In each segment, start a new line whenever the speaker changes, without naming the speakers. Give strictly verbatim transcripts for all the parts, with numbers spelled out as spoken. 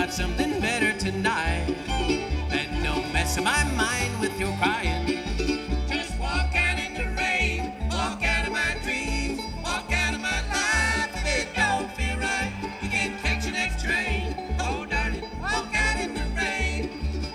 got something better tonight. And don't mess my mind with your crying. Just walk out in the rain, walk out of my dreams, walk out of my life. If it don't feel right, you can catch your next train. Oh, darling, walk out in the rain.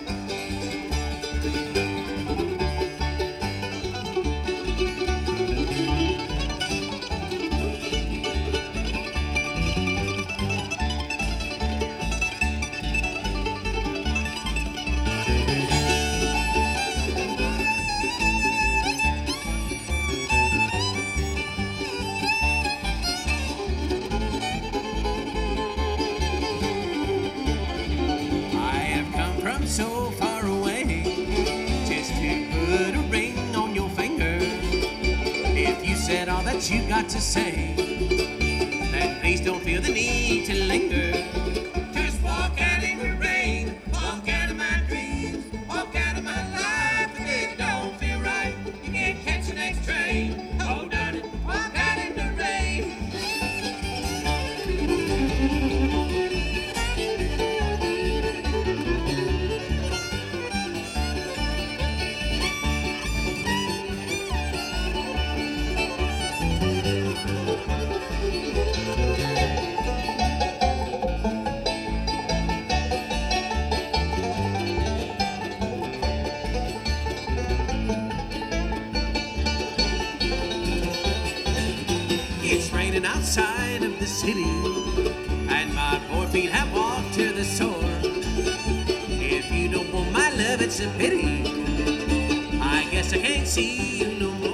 So far away, just to put a ring on your finger. If you said all that you got to say, then please don't feel the need to linger. Just walk out in the rain, walk out of my dreams, walk out of my life. If it don't feel right, you can't catch the next train. Oh, darling, walk out in the rain. It's raining outside of the city, and my poor feet have walked to the shore. If you don't want my love, it's a pity. I guess I can't see you no more.